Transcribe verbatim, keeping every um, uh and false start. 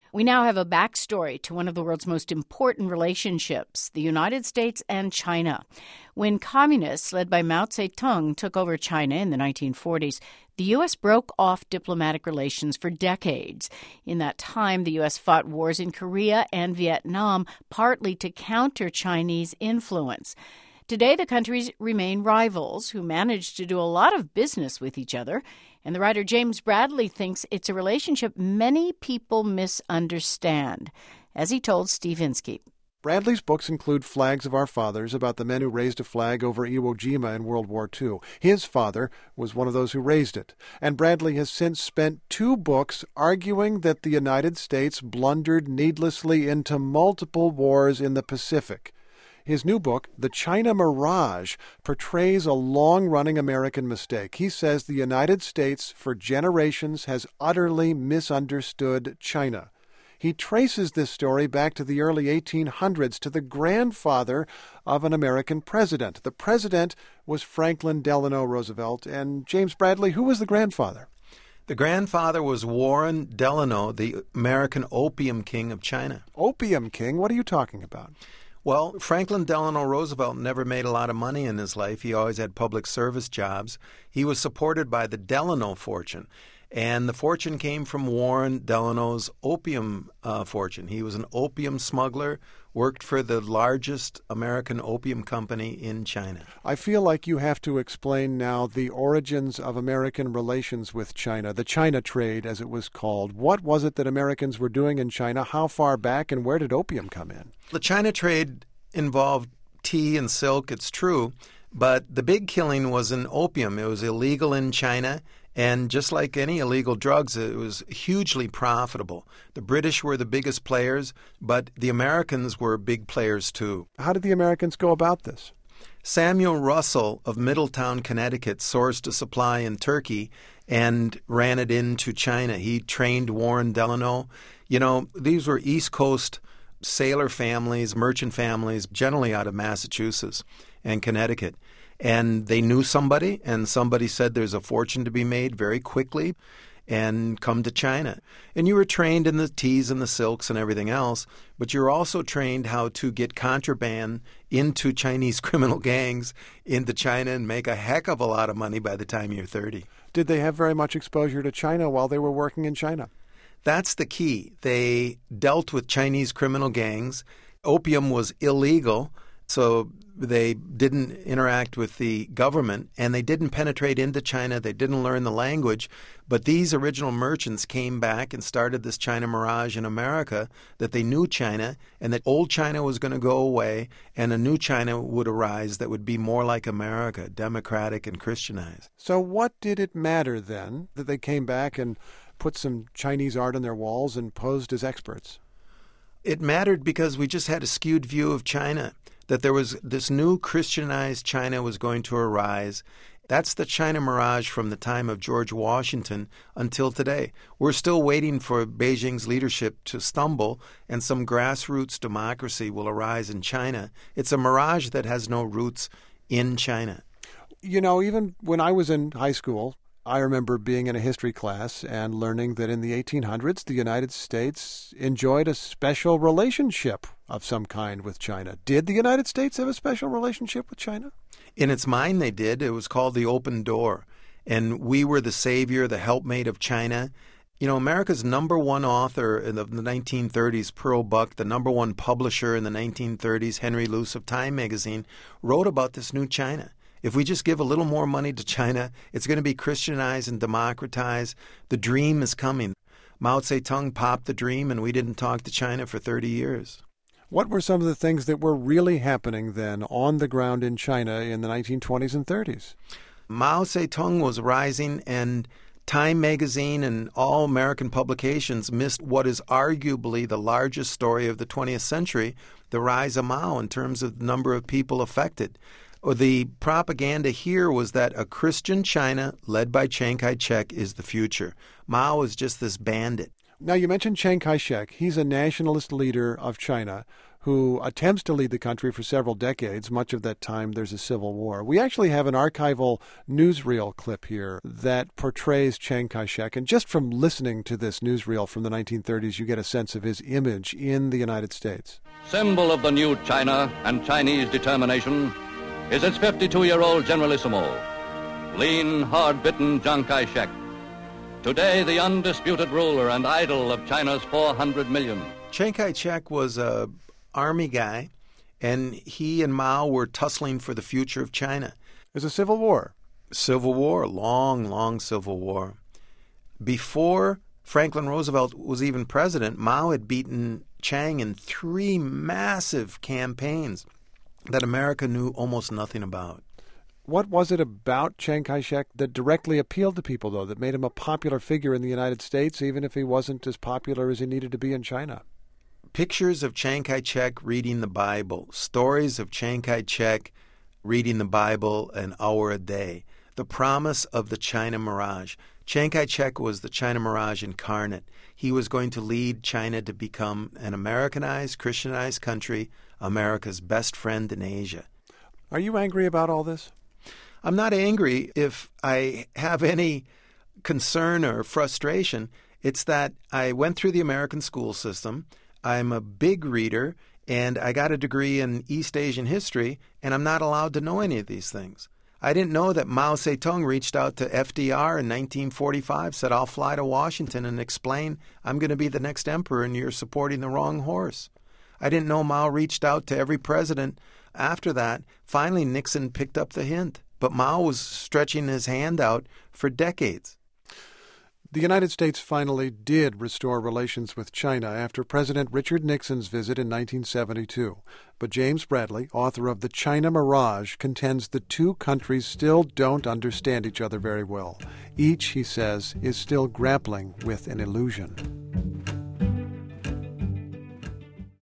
We now have a backstory to one of the world's most important relationships, the United States and China. When communists led by Mao Zedong took over China in the nineteen forties, the U S broke off diplomatic relations for decades. In that time, the U S fought wars in Korea and Vietnam, partly to counter Chinese influence. Today, the countries remain rivals who manage to do a lot of business with each other. And the writer James Bradley thinks it's a relationship many people misunderstand, as he told Steve Inskeep. Bradley's books include Flags of Our Fathers, about the men who raised a flag over Iwo Jima in World War Two. His father was one of those who raised it. And Bradley has since spent two books arguing that the United States blundered needlessly into multiple wars in the Pacific. His new book, The China Mirage, portrays a long-running American mistake. He says the United States, for generations, has utterly misunderstood China. He traces this story back to the early eighteen hundreds, to the grandfather of an American president. The president was Franklin Delano Roosevelt. And James Bradley, who was the grandfather? The grandfather was Warren Delano, the American opium king of China. Opium king? What are you talking about? Well, Franklin Delano Roosevelt never made a lot of money in his life. He always had public service jobs. He was supported by the Delano fortune, and the fortune came from Warren Delano's opium uh, fortune. He was an opium smuggler, worked for the largest American opium company in China. I feel like you have to explain now the origins of American relations with China, the China trade, as it was called. What was it that Americans were doing in China? How far back, and where did opium come in? The China trade involved tea and silk, it's true, but the big killing was in opium. It was illegal in China, and just like any illegal drugs, it was hugely profitable. The British were the biggest players, but the Americans were big players too. How did the Americans go about this? Samuel Russell of Middletown, Connecticut, sourced a supply in Turkey and ran it into China. He trained Warren Delano. You know, these were East Coast sailor families, merchant families, generally out of Massachusetts and Connecticut. And they knew somebody, and somebody said there's a fortune to be made very quickly, and come to China. And you were trained in the teas and the silks and everything else, but you're also trained how to get contraband into Chinese criminal gangs into China and make a heck of a lot of money by the time you're thirty. Did they have very much exposure to China while they were working in China? That's the key. They dealt with Chinese criminal gangs. Opium was illegal, so they didn't interact with the government, and they didn't penetrate into China. They didn't learn the language. But these original merchants came back and started this China Mirage in America, that they knew China, and that old China was going to go away, and a new China would arise that would be more like America, democratic and Christianized. So what did it matter then that they came back and put some Chinese art on their walls and posed as experts? It mattered because we just had a skewed view of China, that there was this new Christianized China was going to arise. That's the China Mirage from the time of George Washington until today. We're still waiting for Beijing's leadership to stumble, and some grassroots democracy will arise in China. It's a mirage that has no roots in China. You know, even when I was in high school, I remember being in a history class and learning that in the eighteen hundreds, the United States enjoyed a special relationship of some kind with China. Did the United States have a special relationship with China? In its mind, they did. It was called the Open Door. And we were the savior, the helpmate of China. You know, America's number one author in the nineteen thirties, Pearl Buck, the number one publisher in the nineteen thirties, Henry Luce of Time magazine, wrote about this new China. If we just give a little more money to China, it's going to be Christianized and democratized. The dream is coming. Mao Zedong popped the dream, and we didn't talk to China for thirty years. What were some of the things that were really happening then on the ground in China in the nineteen twenties and thirties? Mao Zedong was rising, and Time magazine and all American publications missed what is arguably the largest story of the twentieth century, the rise of Mao in terms of the number of people affected. The propaganda here was that a Christian China led by Chiang Kai-shek is the future. Mao is just this bandit. Now, you mentioned Chiang Kai-shek. He's a nationalist leader of China who who attempts to lead the country for several decades. Much of that time, there's a civil war. We actually have an archival newsreel clip here that portrays Chiang Kai-shek. And just from listening to this newsreel from the nineteen thirties, you get a sense of his image in the United States. Symbol of the new China and Chinese determination is its fifty-two-year-old Generalissimo, lean, hard-bitten Chiang Kai-shek. Today, the undisputed ruler and idol of China's four hundred million. Chiang Kai-shek was a army guy, and he and Mao were tussling for the future of China. There's a civil war. Civil war, long, long civil war. Before Franklin Roosevelt was even president, Mao had beaten Chiang in three massive campaigns that America knew almost nothing about. What was it about Chiang Kai-shek that directly appealed to people, though, that made him a popular figure in the United States, even if he wasn't as popular as he needed to be in China? Pictures of Chiang Kai-shek reading the Bible, stories of Chiang Kai-shek reading the Bible an hour a day, the promise of the China Mirage. Chiang Kai-shek was the China Mirage incarnate. He was going to lead China to become an Americanized, Christianized country, America's best friend in Asia. Are you angry about all this? I'm not angry. If I have any concern or frustration, it's that I went through the American school system. I'm a big reader, and I got a degree in East Asian history, and I'm not allowed to know any of these things. I didn't know that Mao Zedong reached out to F D R in nineteen forty-five, said, I'll fly to Washington and explain I'm going to be the next emperor and you're supporting the wrong horse. I didn't know Mao reached out to every president after that. Finally, Nixon picked up the hint. But Mao was stretching his hand out for decades. The United States finally did restore relations with China after President Richard Nixon's visit in nineteen seventy-two. But James Bradley, author of The China Mirage, contends the two countries still don't understand each other very well. Each, he says, is still grappling with an illusion.